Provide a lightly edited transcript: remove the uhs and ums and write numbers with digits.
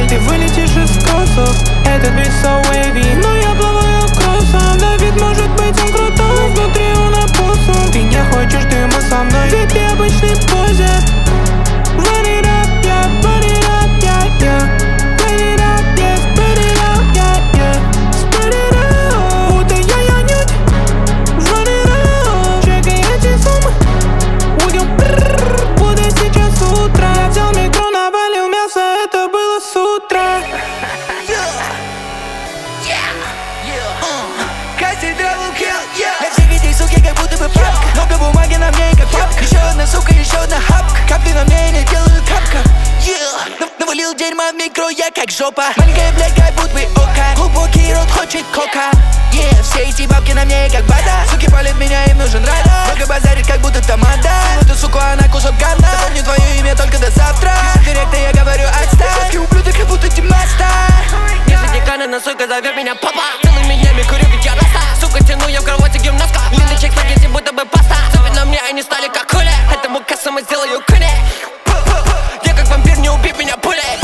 Ты вылетишь из кроссов, этот бит so wavy. Но я плаваю кроссом, Давид может быть он крутой, внутри он опоссум. Ты не хочешь дыма со мной, ведь ты обычный позер. Run it up, yeah, run it up, yeah, yeah. Run it up, yeah, spread it out, yeah, yeah. Spread it out, будто я нюдь. Run it up, чекай эти суммы. Уйдем, будто сейчас утро. Я взял микро, навалил мясо, это было с утра. Для всех этих сук я как будто бы папка. Много бумаги на мне как папка. Еще одна сука, еще одна хапка. Капли на мне не делают капка. Навалил дерьма в микро, я как жопа. Маленькая блядь, как будто бы ока. Глубокий рот хочет кока. Все эти бабки на мне как вода. Суки палят меня, им нужен рада. Много базарит, как будто тамада. Эту суку, она кусок говна. Запомню твое имя только до завтра. Пишу директа, я говорю отстань. Жесткий ублюдок, как будто Тимаста. Если декана, сука, зовет меня папа. Целыми днями курю, ведь я раста. Сука, тяну я в кровати гимнастка. Длинный чек, спагетти, будто бы паста. Цепи на мне, они стали как хули. Этому кассу мы сделаю куни. Я как вампир, не убить меня пулей.